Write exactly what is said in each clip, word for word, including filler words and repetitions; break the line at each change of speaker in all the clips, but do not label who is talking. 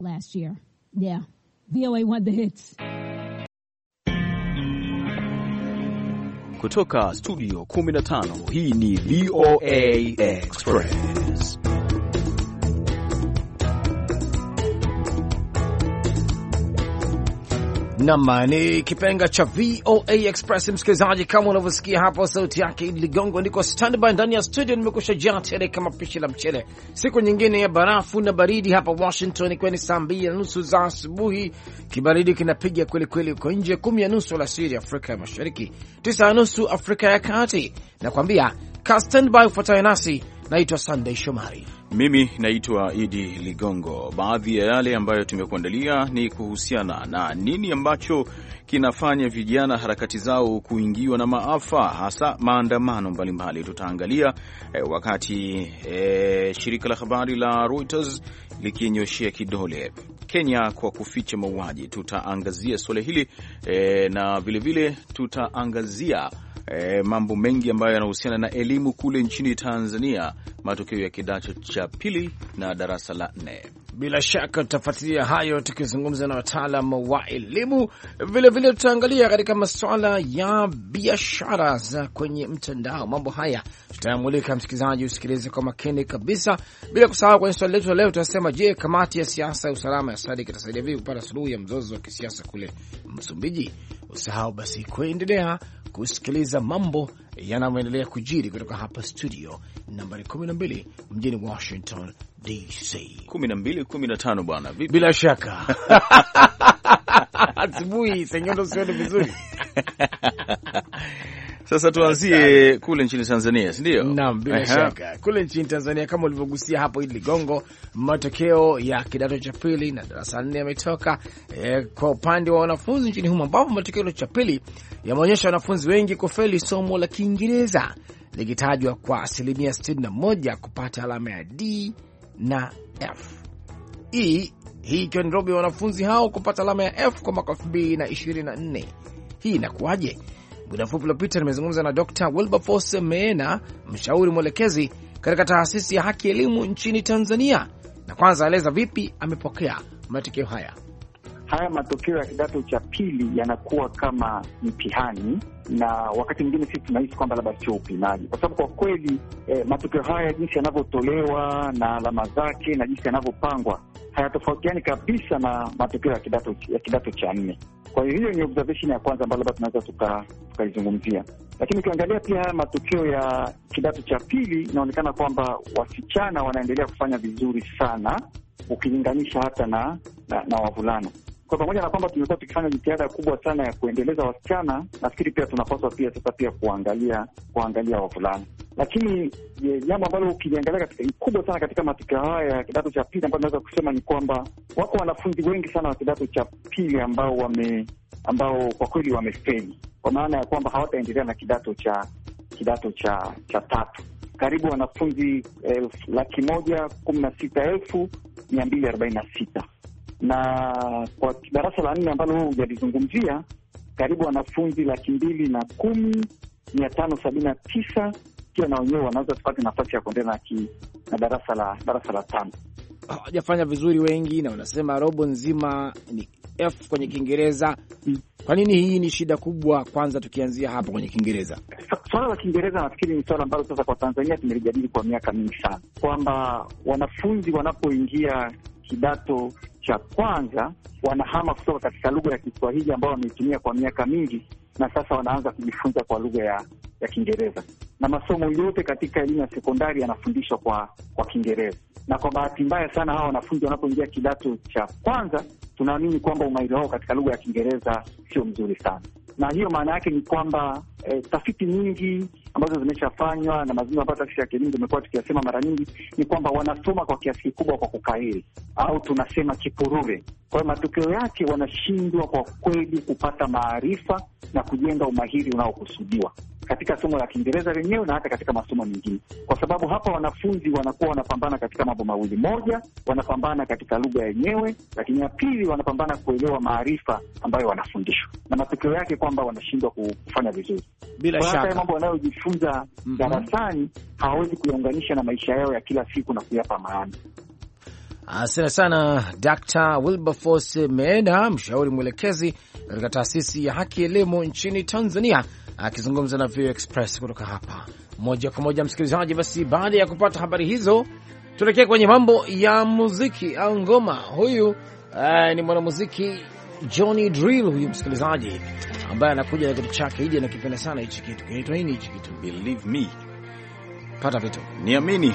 last year. Yeah. V O A won the hits.
Kutoka studio kumi na tano, hii ni V O A Express. Nama ni kipenga cha V O A Express, msikilizaji, kama unavyosikia hapo sauti yake Idi Ligongo. Niko standby ndani ya studio, nimekusha jaa tele kama pishi la mchele. Siku nyingine ya barafu na baridi hapa Washington, ikiwa ni saa mbili na nusu za asubuhi. Kibaridi kinapiga kweli kweli uko nje. Kumi na nusu alasiri Afrika ya Mashariki, tisa na nusu Afrika ya Kati. Nakwambia ka standby ufuatayo nasi. Naitwa Sunday Shomari.
Mimi naitwa Idi Ligongo. Baadhi ya yale ambayo tumekuandalia ni kuhusiana na nini ambacho kinafanya vijana harakati zao kuingiwa na maafa, hasa maandamano mbalimbali. Tutaangalia eh, wakati eh, shirika la habari la Reuters likinyoshia kidole Kenya kwa kuficha mauaji. Tutaangazia swala hili eh, na vilevile tutaangazia E, mambo mengi ambayo yanahusiana na elimu kule nchini Tanzania, matokeo ya kidato cha pili na darasa la nne.
Bila shaka tutafuatilia hayo tukizungumza na wataalamu wa elimu. Vile vile tutaangalia katika masuala ya biashara za kwenye mtandao. Mambo haya tutayamulika, msikilizaji, usikilize kwa makini kabisa. Bila kusahau kwenye swali letu leo tutasema, je, kamati ya siasa ya usalama ya SADC itasaidia vipi kupata suluhu ya mzozo wa kisiasa kule Msumbiji? Usahau basi kuendelea kusikiliza mambo yanayoendelea kujiri kutoka hapa studio nambari kumi na mbili mjini Washington D C.
kumi na mbili kumi na tano bwana, vipi?
Bila shaka. Asubuhi senyondo sione vizuri.
Sasa tuanzie kule nchini Tanzania, si ndio?
Naam, bila shaka. Kule nchini Tanzania kama ulivyogusia hapo Idi Ligongo, matokeo ya kidato cha pili na darasa nne yametoka e, kwa upande wa wanafunzi nchini humo, ambapo matokeo cha pili yameonyesha wanafunzi wengi kufeli somo la Kiingereza, likitajwa kwa asilimia sitini na moja kupata alama ya D na F. Hii hii ikiwa ni robo ya wanafunzi hao kupata alama ya F kwa mwaka elfu mbili na ishirini na nne. Hii inakuwaje? Muda mfupi uliopita nimezungumza na Doctor Wilberforce Meena, mshauri mwelekezi katika taasisi ya haki elimu nchini Tanzania, na kwanza aeleza vipi amepokea matokeo haya.
Haya matokeo ya kidato cha pili yanakuwa kama mtihani, na wakati mwingine sisi tunahisi kwamba labda sio upimaji, kwa sababu kwa kweli eh, matokeo haya jinsi yanavyotolewa na alama zake na jinsi yanavyopangwa hayatofautiani kabisa na matokeo ya kidato ya kidato cha nne. Kwa hiyo hiyo ni observation ya kwanza ambayo labda tunaweza tukaizungumzia. Lakini ukiangalia pia haya matokeo ya kidato cha pili, inaonekana kwamba wasichana wanaendelea kufanya vizuri sana ukilinganisha hata na, na, na wavulana. Kwa pamoja na kwamba tumekuwa tukifanya jitihada kubwa sana ya kuendeleza wasichana, nafikiri pia tunapaswa pia sasa pia kuangalia kuangalia wavulana. Lakini jambo ambalo ukiliangalia katika kubwa sana katika matokeo haya ya kidato cha pili, ambayo naweza kusema ni kwamba wako wanafunzi wengi sana wa kidato cha pili ambao wame ambao kwa kweli wamefeli, kwa maana ya kwamba hawataendelea na kidato cha kidato cha cha tatu. Karibu wanafunzi elfu laki moja kumi na sita elfu mia mbili arobaini na sita, na kwa darasa la nne ambalo huu hujalizungumzia karibu wanafunzi laki mbili na kumi mia tano sabini na tisa pia na wenyewe wanaweza kupata nafasi ya kuendelea na, na darasa la darasa la tano.
Hawajafanya vizuri wengi, na wanasema robo nzima ni F kwenye Kiingereza. Kwa nini hii ni shida kubwa? Kwanza tukianzia hapo kwenye Kiingereza.
Swala la Kiingereza nafikiri ni swala ambalo sasa kwa Tanzania tumelijadili kwa miaka mingi sana, kwamba wanafunzi wanapoingia kidato cha kwanza wanahama kutoka katika lugha ya Kiswahili ambayo wameitumia kwa miaka mingi, na sasa wanaanza kujifunza kwa lugha ya ya Kiingereza, na masomo yote katika elimu ya sekondari yanafundishwa kwa kwa Kiingereza. Na kwa bahati mbaya sana hawa wanafunzi wanapoingia kidato cha kwanza, tunaamini kwamba umahiri wao katika lugha ya Kiingereza sio mzuri sana, na hiyo maana yake ni kwamba e, tafiti nyingi ambazo zimeshafanywa na mazungumzo ambayo taasisi ya elimu tumekuwa tukiyasema mara nyingi ni kwamba wanasoma kwa kiasi kikubwa kwa kukairi au tunasema kipurure. Kwa hiyo matokeo yake wanashindwa kwa kweli kupata maarifa na kujenga umahiri unaokusudiwa katika somo la Kiingereza lenyewe na hata katika masomo mengine, kwa sababu hapa wanafunzi wanakuwa wanapambana katika mambo mawili: moja, wanapambana katika lugha yenyewe, lakini ya pili, wanapambana kuelewa maarifa ambayo wanafundishwa, na matokeo yake kwamba wanashindwa kufanya vizuri.
Bila shaka
hata mambo wanayojifunza mm -hmm. darasani hawawezi kuyaunganisha na maisha yao ya kila siku na kuyapa maana.
Asante sana Doctor Wilberforce Meena, mshauri mwelekezi katika taasisi ya haki elimu nchini Tanzania, akizungumza na V O Express kutoka hapa moja kwa moja. Msikilizaji, basi baada ya kupata habari hizo, tuelekee kwenye mambo ya muziki au ngoma. Huyu uh, ni mwanamuziki Johnny Drill, huyu msikilizaji, ambaye anakuja na kitu chake hili, anakipenda sana hichi kitu. Kinaitwa nini hichi kitu?
Believe me.
Pata vitu.
Niamini.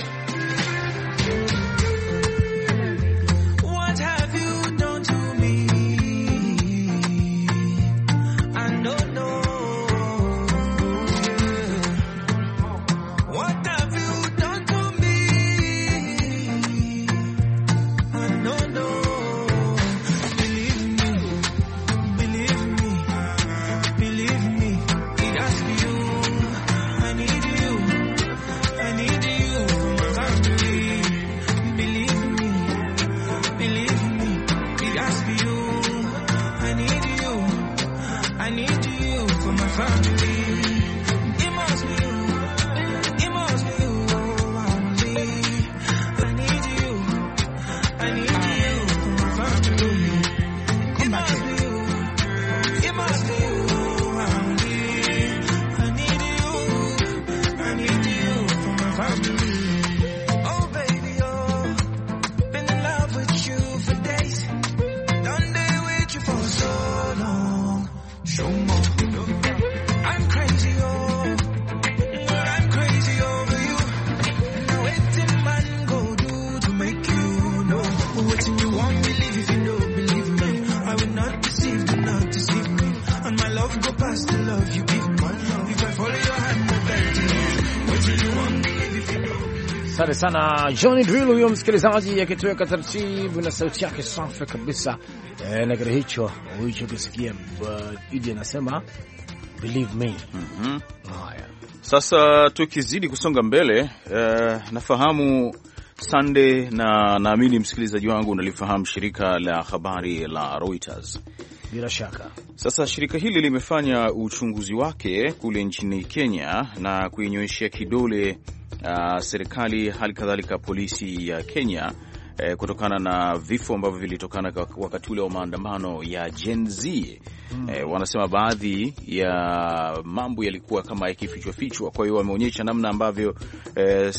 Asante sana Johnny Drill, huyo msikilizaji, akitoweka taratibu na sauti yake safi kabisa e, na kile hicho ulichokisikia uh, Idi anasema believe me.
Mhm. Haya. Sasa tukizidi kusonga mbele, uh, nafahamu Sunday na naamini msikilizaji wangu unalifahamu shirika la habari la Reuters.
Bila shaka.
Sasa shirika hili limefanya uchunguzi wake kule nchini Kenya na kuinyoeshia kidole Uh, serikali, hali kadhalika polisi ya Kenya eh, kutokana na vifo ambavyo vilitokana wakati ule wa maandamano ya Gen Z. Hmm. Eh, wanasema baadhi ya mambo yalikuwa kama yakifichwa fichwa, kwa hiyo wameonyesha namna ambavyo eh,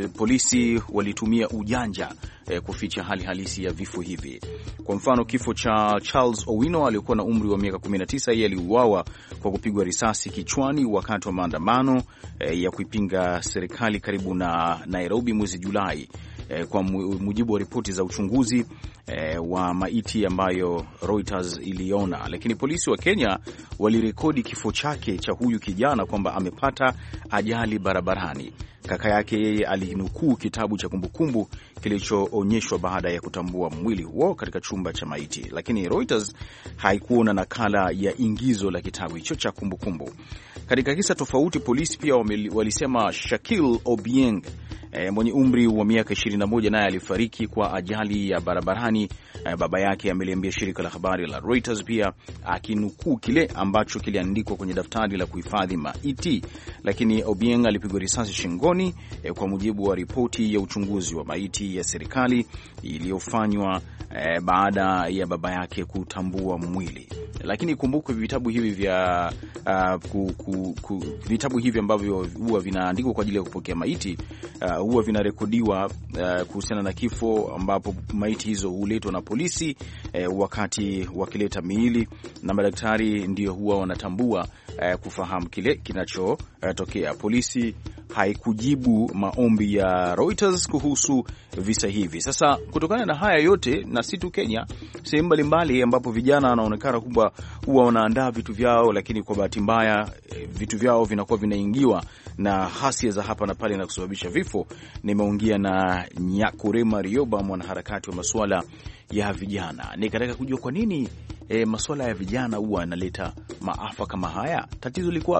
polisi walitumia ujanja eh, kuficha hali halisi ya vifo hivi. Kwa mfano, kifo cha Charles Owino aliyekuwa na umri wa miaka kumi na tisa, yeye aliuawa kwa kupigwa risasi kichwani wakati wa maandamano eh, ya kuipinga serikali karibu na Nairobi mwezi Julai. Eh, kwa mujibu wa ripoti za uchunguzi eh, wa maiti ambayo Reuters iliona. Lakini polisi wa Kenya walirekodi kifo chake cha huyu kijana kwamba amepata ajali barabarani. Kaka yake yeye alinukuu kitabu cha kumbukumbu kilichoonyeshwa baada ya kutambua mwili huo katika chumba cha maiti, lakini Reuters haikuona nakala ya ingizo la kitabu hicho cha kumbukumbu. Katika kisa tofauti, polisi pia walisema Shakil Obieng E, mwenye umri wa miaka ishirini na moja naye alifariki kwa ajali ya barabarani. E, baba yake ameliambia shirika la habari la Reuters, pia akinukuu kile ambacho kiliandikwa kwenye daftari la kuhifadhi maiti. Lakini Obieng alipigwa risasi shingoni, e, kwa mujibu wa ripoti ya uchunguzi wa maiti ya serikali iliyofanywa e, baada ya baba yake kutambua mwili. Lakini kumbuke vitabu hivi vya uh, ku, ku, ku, vitabu hivi ambavyo huwa vinaandikwa kwa ajili ya kupokea maiti uh, huwa vinarekodiwa uh, kuhusiana na kifo, ambapo maiti hizo huletwa na polisi uh, wakati wakileta miili, na madaktari ndio huwa wanatambua uh, kufahamu kile kinachotokea. Uh, polisi haikujibu maombi ya Reuters kuhusu visa hivi. Sasa kutokana na haya yote, na si tu Kenya, sehemu mbalimbali ambapo vijana wanaonekana kubwa huwa wanaandaa vitu vyao, lakini kwa bahati mbaya vitu vyao vinakuwa vinaingiwa na hasia za hapa na pale na kusababisha vifo. Nimeongea na Nyakurema Rioba, mwanaharakati wa masuala ya vijana. Nikataka kujua kwa nini e, masuala ya vijana huwa yanaleta maafa kama haya. Tatizo liko wapi?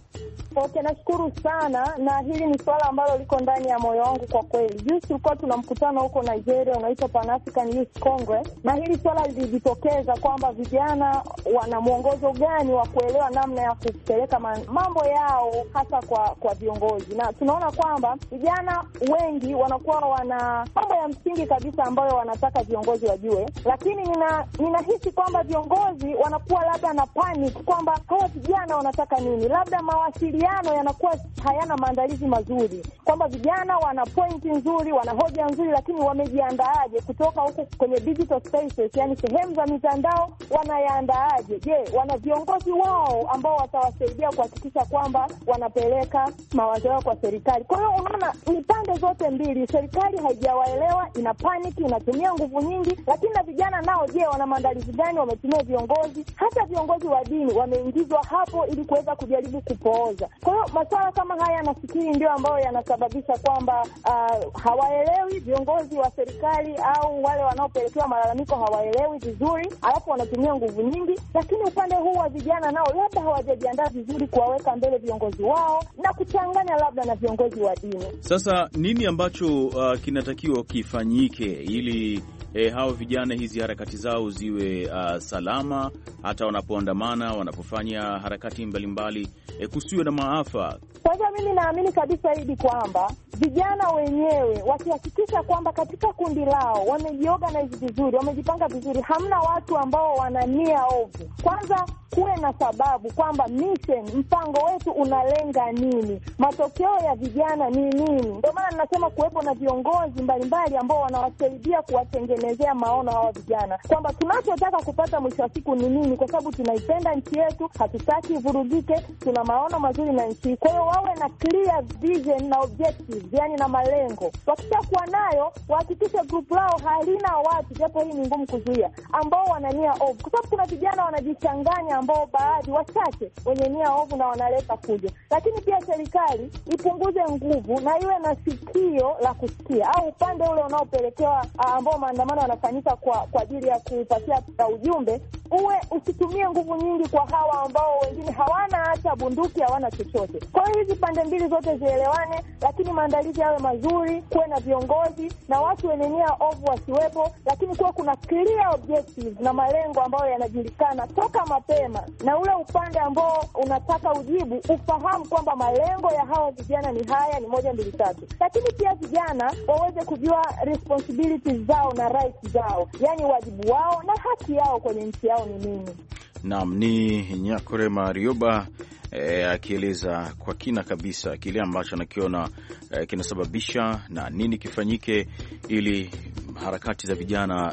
Okay, nashukuru sana, na hili ni swala ambalo liko ndani ya moyo wangu kwa kweli. Juzi tulikuwa tuna mkutano huko Nigeria unaitwa Pan African Youth Congress, na hili swala lilijitokeza kwamba vijana wana mwongozo gani wa kuelewa namna ya kupeleka mambo yao hasa kwa kwa viongozi. Na tunaona kwamba vijana wengi wanakuwa wana mambo ya msingi kabisa ambayo wanataka viongozi wajue, lakini nina ninahisi kwamba viongozi wanakuwa labda na panic kwamba hawa vijana wanataka nini, labda mawasiliano yanakuwa hayana maandalizi mazuri, kwamba vijana wana point nzuri, wana hoja nzuri, lakini wamejiandaaje kutoka huko kwenye digital spaces, yani sehemu za mitandao, wanayaandaaje? Je, wana viongozi wao ambao watawasaidia kuhakikisha kwamba wanapeleka mawazo yao kwa serikali? Kwa hiyo unaona ni pande zote mbili, serikali haijawaelewa, ina panic, inatumia nguvu nyingi, lakini na vijana nao, je, wana maandalizi gani? Wametumia viongozi, hata viongozi wa dini wameingizwa hapo ili kuweza kujaribu kupooza. Kwa hiyo masuala kama haya nafikiri ndio ambayo yanasababisha kwamba uh, hawaelewi viongozi wa serikali au wale wanaopelekewa malalamiko hawaelewi vizuri, alafu wanatumia nguvu nyingi, lakini upande huu wa vijana nao labda hawajajiandaa vizuri kuwaweka mbele viongozi wao na kuchanganya labda na viongozi wa dini.
Sasa nini ambacho uh, kinatakiwa kifanyike ili E, hao vijana hizi harakati zao ziwe uh, salama hata wanapoandamana, wanapofanya harakati mbalimbali, e, kusiwe na maafa?
Kwanza mimi naamini kabisa hidi kwamba vijana wenyewe wakihakikisha kwamba katika kundi lao wamejiorganize vizuri, wamejipanga vizuri, hamna watu ambao wana nia ovu. Kwanza kuwe na sababu kwamba mission, mpango wetu unalenga nini, matokeo ya vijana ni nini. Ndio maana ninasema kuwepo na viongozi mbalimbali ambao wanawasaidia kuwatengenezea maono hawa vijana, kwamba tunachotaka kupata mwisho wa siku ni nini, kwa sababu tunaipenda nchi yetu, hatutaki vurugike, tuna maono mazuri na nchi. Kwa hiyo wawe na clear vision na objectives, yani na malengo. Wakishakuwa nayo, wahakikishe group lao halina watu, japo hii ni ngumu kuzuia, ambao wana nia ovu, kwa sababu kuna vijana wanajichanganya ambao baadhi wachache wenye nia ovu na wanaleta fujo. Lakini pia serikali ipunguze nguvu na iwe na sikio la kusikia, au upande ule unaopelekewa ambao maandamano yanafanyika kwa kwa ajili ya kupatia ujumbe, uwe usitumie nguvu nyingi kwa hawa ambao wengine hawana hata bunduki, hawana chochote. Kwa hiyo hizi pande mbili zote zielewane, lakini maandalizi yawe mazuri, kuwe na viongozi na watu wenye nia ovu wasiwepo, lakini kuwe kuna clear objectives na malengo ambayo yanajulikana toka mapema, na ule upande ambao unataka ujibu ufahamu kwamba malengo ya hao vijana ni haya, ni moja mbili tatu. Lakini pia vijana waweze kujua responsibilities zao na rights zao, yani wajibu wao na haki yao kwenye nchi yao ni nini.
Naam, ni Nyakore Marioba E, akieleza kwa kina kabisa kile ambacho anakiona e, kinasababisha na nini kifanyike ili harakati za vijana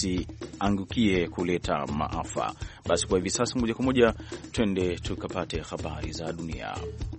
zisiangukie kuleta maafa. Basi kwa hivi sasa moja kwa moja twende tukapate habari za dunia.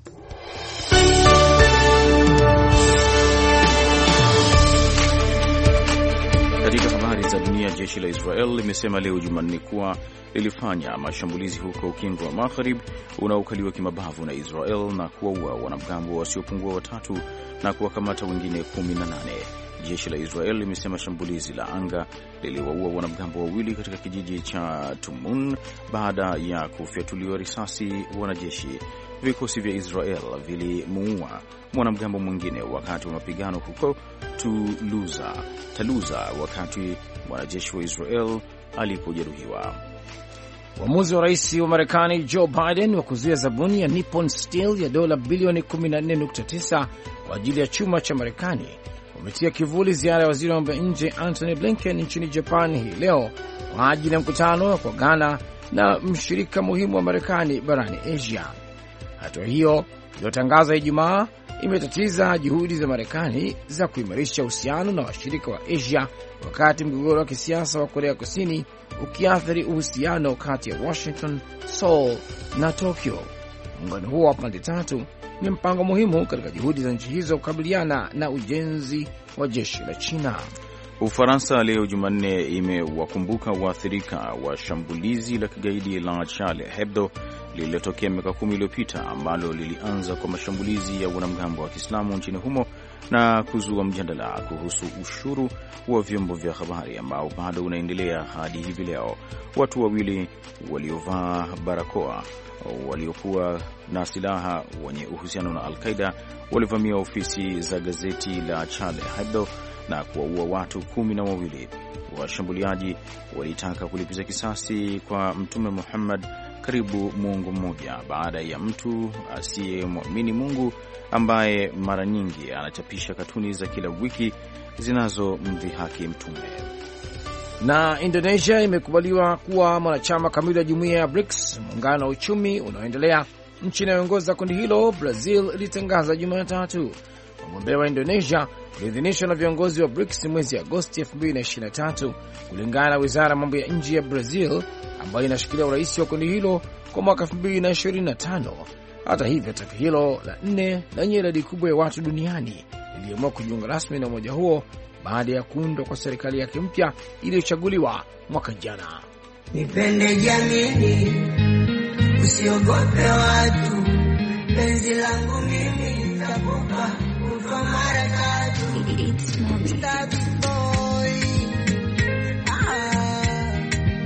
Katika habari za dunia, jeshi la Israel limesema leo Jumanne kuwa lilifanya mashambulizi huko Ukingo wa Magharibi unaokaliwa kimabavu na Israel na kuwaua wanamgambo wasiopungua watatu na kuwakamata wengine kumi na nane. Jeshi la Israel limesema shambulizi la anga liliwaua wanamgambo wawili katika kijiji cha Tumun baada ya kufyatuliwa risasi wanajeshi. Vikosi vya Israel vilimuua mwanamgambo mwingine wakati wa mapigano huko Tuluza, Taluza wakati mwanajeshi wa Israel alipojeruhiwa.
Uamuzi wa rais wa Marekani Joe Biden wa kuzuia zabuni ya Nippon Steel ya dola bilioni kumi na nne nukta tisa kwa ajili ya chuma cha Marekani umetia kivuli ziara ya waziri wa mambo ya nje Antony Blinken nchini Japan hii leo kwa ajili ya mkutano wa kuagana na mshirika muhimu wa Marekani barani Asia. Hatua hiyo iliyotangaza Ijumaa imetatiza juhudi za Marekani za kuimarisha uhusiano na washirika wa Asia wakati mgogoro wa kisiasa wa Korea Kusini ukiathiri uhusiano kati ya Washington, Seoul na Tokyo. Muungano huo wa pande tatu ni mpango muhimu katika juhudi za nchi hizo kukabiliana na ujenzi wa jeshi la China.
Ufaransa leo Jumanne imewakumbuka waathirika wa shambulizi la kigaidi la Charlie Hebdo lililotokea miaka kumi iliyopita ambalo lilianza kwa mashambulizi ya wanamgambo wa Kiislamu nchini humo na kuzua mjadala kuhusu ushuru wa vyombo vya habari ambao bado unaendelea hadi hivi leo. Watu wawili waliovaa barakoa waliokuwa na silaha wenye uhusiano na Al-Qaeda walivamia ofisi za gazeti la Charlie Hebdo na kuwaua watu kumi na wawili. Washambuliaji walitaka kulipiza kisasi kwa Mtume Muhammad karibu muongo mmoja baada ya mtu asiyemwamini Mungu ambaye mara nyingi anachapisha katuni za kila wiki zinazomdhihaki mtume.
Na Indonesia imekubaliwa kuwa mwanachama kamili wa jumuiya ya BRICS, muungano wa uchumi unaoendelea. Nchi inayoongoza kundi hilo, Brazil, ilitangaza Jumatatu. Wagombea wa Indonesia uliidhinishwa na viongozi wa BRICS mwezi Agosti elfu mbili ishirini na tatu, kulingana na wizara ya mambo ya nje ya Brazil ambayo inashikilia urais wa kundi hilo kwa mwaka elfu mbili ishirini na tano. Hata hivyo, taifa hilo la nne lenye idadi kubwa ya watu duniani liliamua kujiunga rasmi na umoja huo baada ya kuundwa kwa serikali yake mpya iliyochaguliwa mwaka jana.
Nipende jamii, usiogope watu, penzi langu mimi nitakupa kwa mara tatu. Start boy, ah,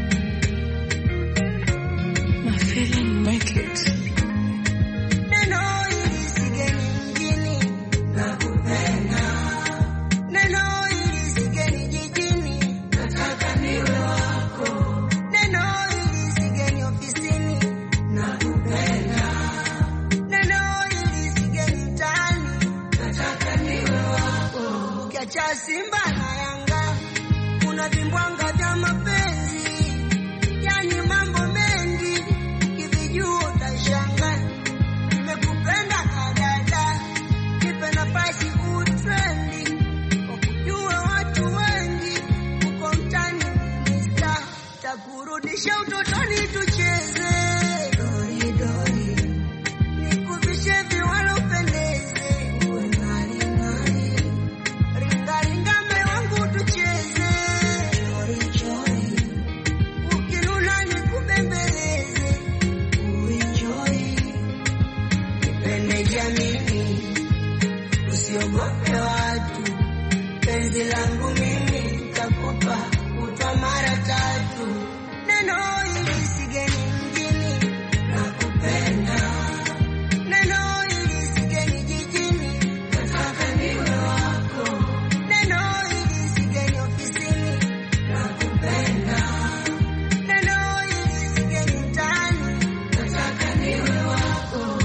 my feeling make it. Neno hili sigeni mjini nakupenda, neno hili sigeni jijini nataka niwe wako, neno hili sigeni ofisini nakupenda, neno hili sigeni mtaani nataka niwe wako. Ukiacha Simba na Yanga kuna vimbwanga vya mapenzi, yani mambo mengi ukivijua utashangaa. Nimekupenda kadada, nipe nafasi utrendi, ukujua watu wengi uko mtani minista, takurudisha utotoni tucheze dori dori, nikuvishe viwalo pendeze uwe nari nari, ringa ringa me wangu tucheze chori chori, ukinuna nikubembeleze uenjoy. Nipende jamii, usiogope watu, penzi langu mimi nitakupa kutwa mara tatu. Neno hili sigeni mjini nakupenda, neno hili sigeni jijini nataka niwe wako, neno hili sigeni ofisini nakupenda, neno hili sigeni mtaani nataka niwe wako.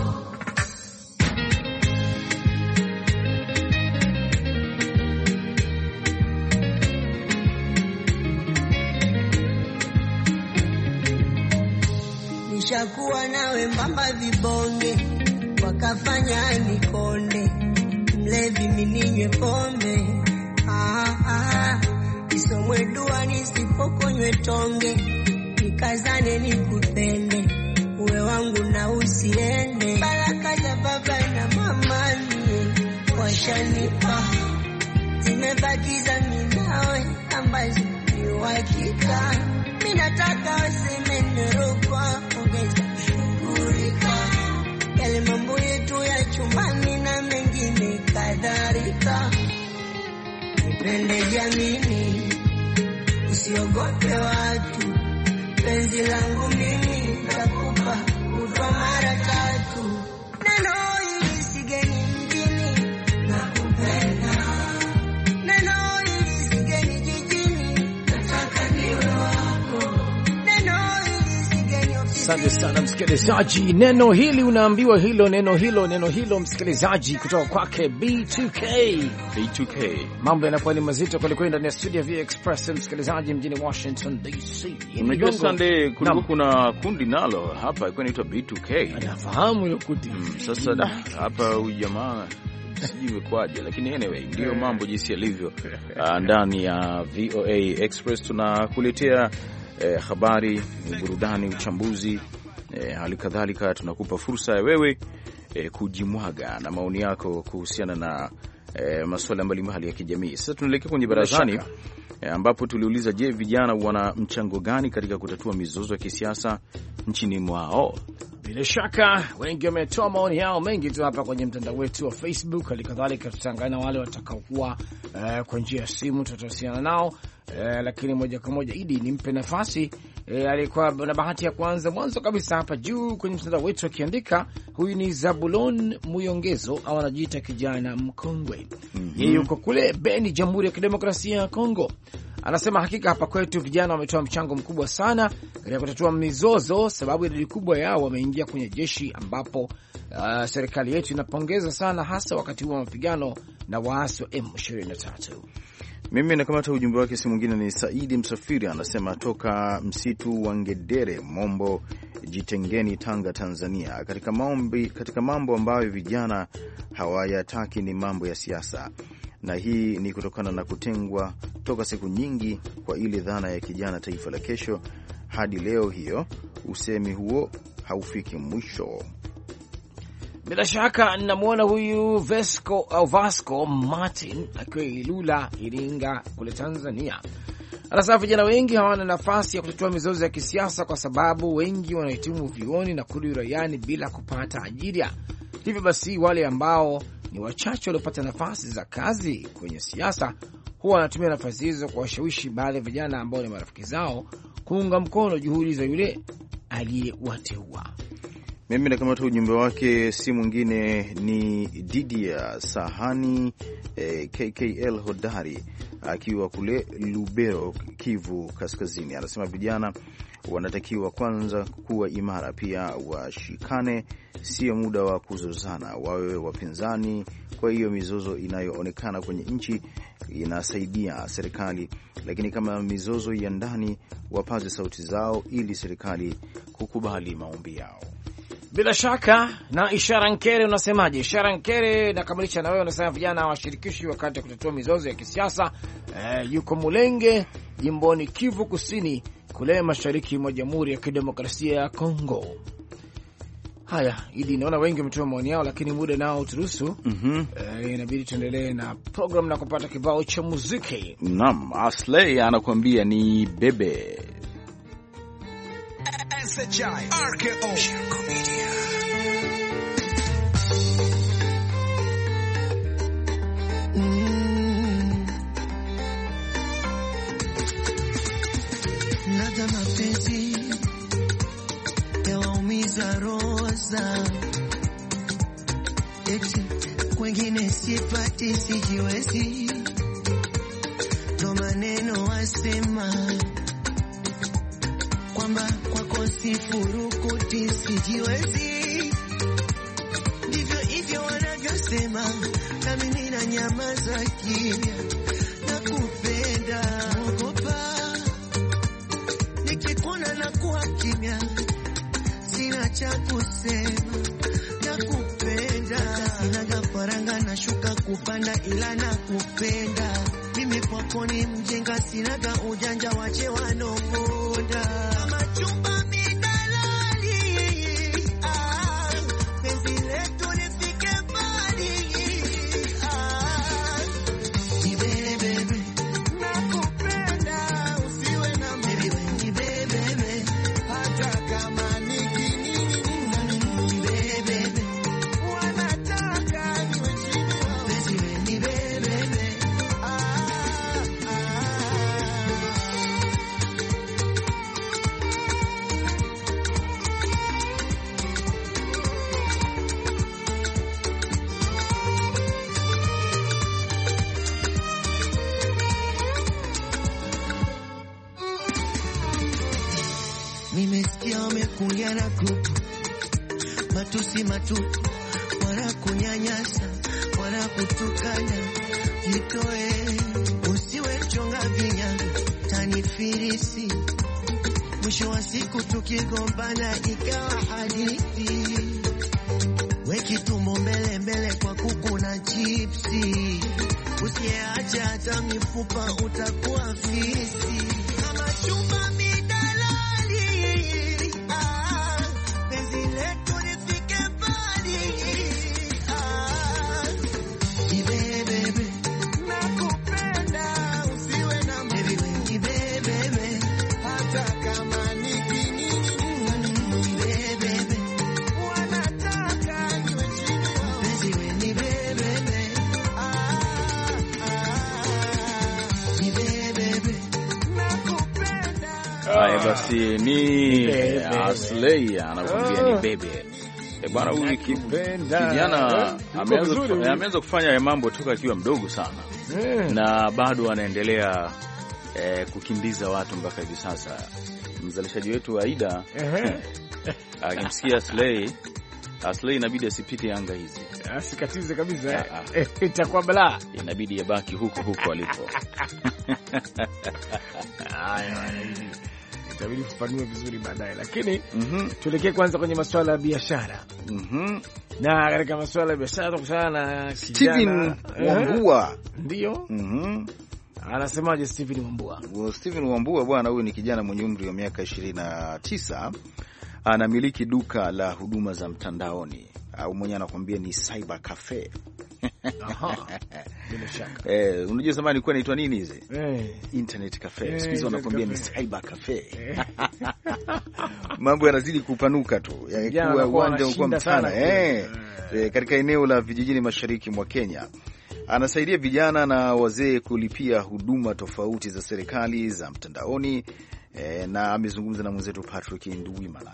Nishakuwa nawe mbamba vibonge, wakafanya nikonde, mlevi mininywe pombe, ah, ah, isomwe dua nisipokonywe tonge, nikazane nikupende, uwe wangu na usiende. Baraka za baba na mama ni washanipa, zimebakiza minawe ambazo ni uhakika. Minataka waseme nirukwa, ongeza shukurika, yale mambo yetu ya chumbani na mengine kadhalika. Nipende jamii, usiogope watu, penzi langu mimi nitakupa kutwa mara tatu. Neno hili sigeni mjini nakupenda, neno hili sigeni jijini nataka niwe wako, neno hili sigeni ofisini.
Asante sana msikilizaji, neno hili unaambiwa hilo neno hilo neno hilo msikilizaji, kutoka kwake B two K.
B two K.
Mambo yanakuwa ni mazito kweli kweli ndani ya studio V Express msikilizaji, mjini Washington D C.
Unajua Sunday kulikuwa kuna kundi nalo hapa ilikuwa inaitwa B two K.
Anafahamu hilo kundi.
Hmm, sasa da, hapa huyu jamaa sijui kwaje, lakini anyway ndio mambo jinsi yalivyo. Uh, ndani ya V O A Express tunakuletea eh, habari, burudani, uchambuzi, eh, hali kadhalika tunakupa fursa ya wewe eh, kujimwaga na maoni yako kuhusiana na eh, masuala mbalimbali ya kijamii. Sasa tunaelekea kwenye barazani eh, ambapo tuliuliza, je, vijana wana mchango gani katika kutatua mizozo ya kisiasa nchini mwao?
Bila shaka wengi wametoa maoni yao mengi tu hapa kwenye mtandao wetu wa Facebook. Halikadhalika tutangana wale watakaokuwa uh, kwa njia ya simu, tutawasiliana nao uh, lakini moja kwa moja Idi nimpe nafasi uh, alikuwa na bahati ya kwanza mwanzo kabisa hapa juu kwenye mtandao wetu akiandika. Huyu ni Zabulon Muyongezo au anajiita kijana mkongwe. mm -hmm. Yeye yuko kule Beni, Jamhuri ya Kidemokrasia ya Kongo. Anasema hakika hapa kwetu vijana wametoa mchango mkubwa sana katika kutatua mizozo, sababu idadi kubwa yao wameingia kwenye jeshi, ambapo uh, serikali yetu inapongeza sana, hasa wakati huu wa mapigano na waasi wa M ishirini na tatu.
Mimi nakamata ujumbe wake, si mwingine ni Saidi Msafiri, anasema toka msitu wa Ngedere, Mombo, Jitengeni, Tanga, Tanzania. Katika mambo, katika mambo ambayo vijana hawayataki ni mambo ya siasa, na hii ni kutokana na kutengwa toka siku nyingi kwa ile dhana ya kijana taifa la kesho. Hadi leo hiyo usemi huo haufiki mwisho.
Bila shaka ninamwona huyu Vesco au Vasco Martin akiwa Ilula, Iringa kule Tanzania. Anasema vijana wengi hawana nafasi ya kutatua mizozo ya kisiasa kwa sababu wengi wanahitimu vyuoni na kurudi uraiani bila kupata ajira. Hivyo basi wale ambao ni wachache waliopata nafasi za kazi kwenye siasa huwa wanatumia nafasi hizo kuwashawishi baadhi ya vijana ambao ni marafiki zao kuunga mkono juhudi za yule aliyewateua.
Mimi nakamata ujumbe wake, si mwingine ni Didia Sahani eh, K K L Hodari akiwa kule Lubero, Kivu Kaskazini. Anasema vijana wanatakiwa kwanza kuwa imara, pia washikane, sio muda wa kuzozana, wawe wapinzani. Kwa hiyo mizozo inayoonekana kwenye nchi inasaidia serikali, lakini kama mizozo ya ndani, wapaze sauti zao ili serikali kukubali maombi yao.
Bila shaka. Na Ishara Nkere, unasemaje? Ishara Nkere, nakamilisha na wewe, unasema vijana washirikishi wakati wa kutatua mizozo ya kisiasa. E, yuko Mulenge, jimboni Kivu Kusini, kule mashariki mwa Jamhuri ya Kidemokrasia ya Kongo. Haya, Idi, naona wengi wametoa maoni yao, lakini muda nao uturuhusu.
Mhm.
Eh, inabidi tuendelee na program na kupata kibao cha muziki.
Naam, Aslay anakuambia ni bebe.
S H I R K O Media.
Mm. Nada mapenzi ya waumiza roza, eti kwengine sipati sijiwezi, ndo maneno wasema kwamba kwako sifurukuti sijiwezi, ndivyo hivyo wanavyosema, na mimi na nyamaza kimya, na kupenda ogopa, nikikuona na kuwa kimya, sina cha kusema, na kupenda, sinaga faranga na shuka kupanda, ila na kupenda, mimi kwako ni mjenga, sinaga ujanja, wache wanongoda. Chumba midalali, ah, penzi letu lifike mbali, ah, nibebebe, nakupenda, usiwe na mbibi, nibebebe, hata kama niki nibebebe, wanataka niwe chini wao, penzi nibebebe, ah, ah. Nimesikia wamekuja na kuku, matusi matupu, wala kunyanyasa, wala kutukana, jitoe, usiwe chonga vinyango, tanifirisi, mwisho wa siku tukigombana ikawa hadithi, weki tumbo mbele mbele kwa kuku na chipsi, usiacha hata mifupa utakuwa fisi, kama chumba
Haya basi, ni Aslay anakuambia ni bebe. E bwana, huyu kijana ameanza ameanza kufanya mambo toka akiwa mdogo sana yeah. Na bado anaendelea eh, kukimbiza watu mpaka hivi sasa. Mzalishaji wetu Aida akimsikia Aslay, Aslay inabidi asipite anga hizi,
asikatize kabisa, itakuwa balaa,
inabidi yabaki huko huko alipo.
Haya, itabidi kufanua vizuri baadaye, lakini mm -hmm. tuelekee kwanza kwenye masuala ya biashara.
Mhm.
Na katika masuala ya biashara tukutana na
Steven Wambua.
Ndio.
Mhm.
Anasemaje Steven Wambua?
Well, Steven Wambua bwana, huyu ni kijana mwenye umri wa miaka ishirini na tisa. Anamiliki duka la huduma za mtandaoni, au mwenye anakuambia ni cyber cafe.
Aha. Bila shaka.
Eh, unajua zamani ilikuwa inaitwa nini hizi?
Eh,
internet cafe. Eh, siku hizi wanakuambia ni cyber cafe. Mambo yanazidi kupanuka tu. Yakuwa uwanja uko mpana eh, eh, katika eneo la vijijini mashariki mwa Kenya. Anasaidia vijana na wazee kulipia huduma tofauti za serikali za mtandaoni eh, na amezungumza na mwenzetu Patrick Nduwimana.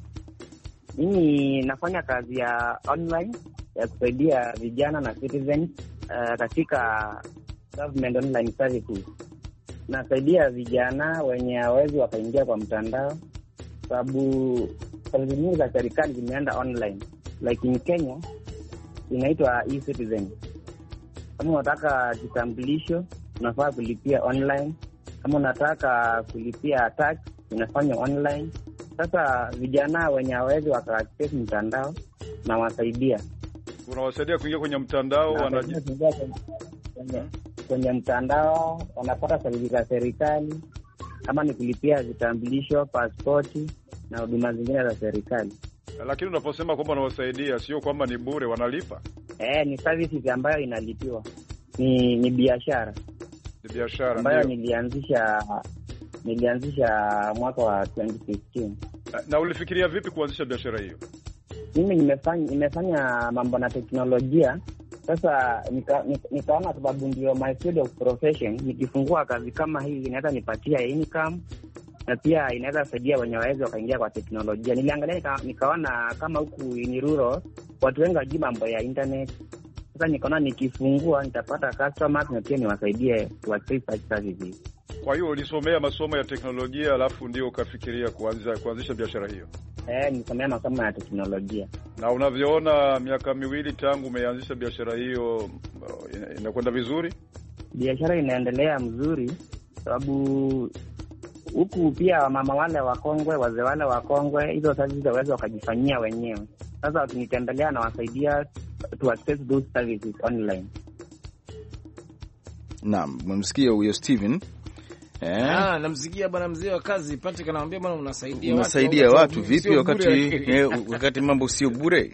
Mimi nafanya kazi ya online ya kusaidia vijana na citizens uh, katika government online services. Nasaidia vijana wenye hawezi wakaingia kwa mtandao, sababu kazi nyingi za serikali zimeenda online. Like in Kenya inaitwa e-citizen. Kama unataka kitambulisho unafaa kulipia online. Kama unataka kulipia tax unafanya online. Sasa vijana wenye hawezi waka-access mtandao na wasaidia.
Unawasaidia kuingia kwenye mtandao, wanaji
kwenye, kwenye mtandao wanapata services za serikali kama ni kulipia vitambulisho, pasipoti na huduma zingine za serikali.
Lakini unaposema kwamba unawasaidia sio kwamba ni bure, wanalipa?
Eh, ni services ambayo inalipiwa. Ni ni biashara.
Ni biashara
ambayo nilianzisha nilianzisha mwaka wa twenty fifteen.
Na ulifikiria vipi kuanzisha biashara hiyo?
Mimi nimefanya nimefanya mambo na teknolojia. Sasa nika, nika, nikaona sababu ndio my field of profession, nikifungua kazi kama hii inaweza nipatia income na pia inaweza saidia wenye waweze wakaingia kwa teknolojia. Niliangalia nika, nikaona kama huku ni rural watu wengi wajui mambo ya internet. Sasa nikaona nikifungua nitapata customers na pia niwasaidie to access such services.
Kwa hiyo ulisomea masomo ya teknolojia alafu ndio ukafikiria kuanza kuanzisha biashara hiyo?
Eh, nisomea masomo ya teknolojia.
Na unavyoona miaka miwili tangu umeanzisha biashara hiyo inakwenda vizuri?
Biashara inaendelea mzuri sababu huku pia mama wale wakongwe, wazee wale wakongwe, hizo services waweza wakajifanyia wenyewe. Sasa wakinitembelea na wasaidia to access those services online.
Naam, mmemsikia huyo Steven.
Eh, ah, namsikia bwana mzee wa kazi Patrick anamwambia bwana unasaidia watu.
Unasaidia watu vipi wakati eh, wakati mambo sio bure?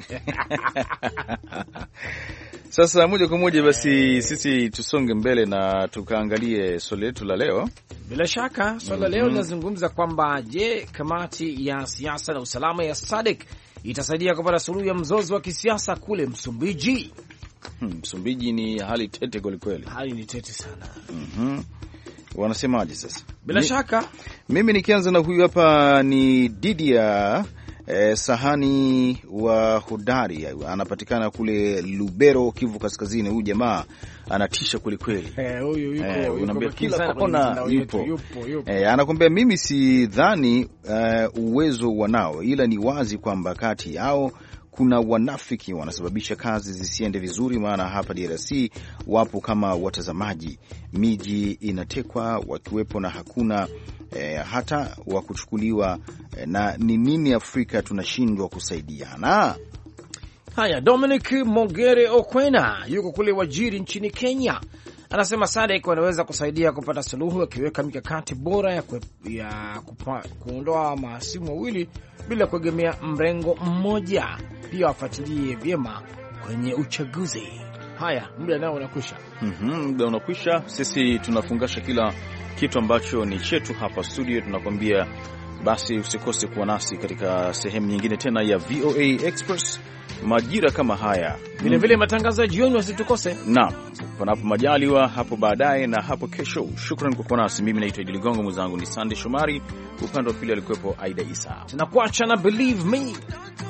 Sasa moja kwa moja basi sisi tusonge mbele na tukaangalie swali letu la leo.
Bila shaka swali la leo linazungumza kwamba je, kamati ya siasa na usalama ya SADC itasaidia kupata suluhu ya mzozo wa kisiasa kule Msumbiji?
Hmm, Msumbiji ni hali tete kweli kweli.
Hali ni tete sana.
Mhm. Wanasemaje sasa?
Bila
Mi,
shaka
mimi nikianza na huyu hapa ni Didia eh, Sahani wa Hodari, anapatikana kule Lubero, Kivu Kaskazini. Huyu jamaa anatisha kweli kweli.
Eh, huyu yuko
eh, unaambia kila
kona
yupo.
yupo, yupo.
Eh, anakuambia mimi si dhani uh, uwezo wanao, ila ni wazi kwamba kati yao kuna wanafiki wanasababisha kazi zisiende vizuri, maana hapa D R C wapo kama watazamaji, miji inatekwa wakiwepo na hakuna eh, hata wa kuchukuliwa eh, na ni nini Afrika tunashindwa kusaidiana?
Haya, Dominic Mogere Okwena yuko kule Wajiri nchini Kenya. Anasema SADC wanaweza kusaidia kupata suluhu akiweka mikakati bora ya, kwe, ya kupa, kuondoa mahasimu wawili bila kuegemea mrengo mmoja. Pia wafuatilie vyema kwenye uchaguzi. Haya, muda nao unakwisha.
Mhm, muda unakwisha. Sisi tunafungasha kila kitu ambacho ni chetu hapa studio. Tunakwambia basi usikose kuwa nasi katika sehemu nyingine tena ya V O A Express majira kama haya.
Vile vile matangazo ya jioni wasitukose.
Naam, panapo majaliwa hapo baadaye na hapo kesho. Shukrani kwa kuwa nasi. Mimi naitwa Idi Ligongo, mwenzangu ni Sandy Shomari, upande wa pili alikuwepo Aida Isa.
Tunakuacha na Believe Me.